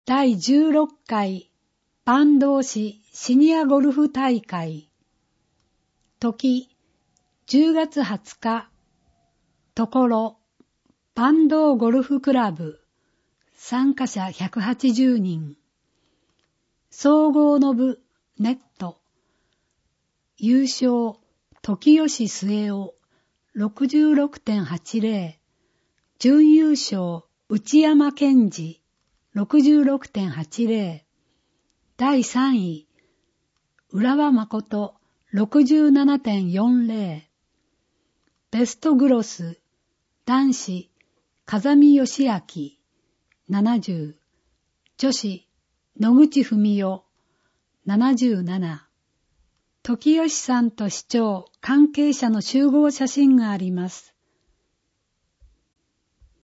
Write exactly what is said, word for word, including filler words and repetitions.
だいじゅうろっかい坂東市シニアゴルフ大会。時じゅうがつはつか。ところ坂東ゴルフクラブ。参加者ひゃくはちじゅうにん。総合の部ネット。優勝時吉末男 ろくじゅうろくてんはちぜろ。準優勝内山健二 ろくじゅうろくてんはちぜろ。だいさんい浦和誠 ろくじゅうななてんよんぜろ。ベストグロス男子風見義明ななじゅう。女子野口文代ななじゅうなな。時吉さんと市長関係者の集合写真があります。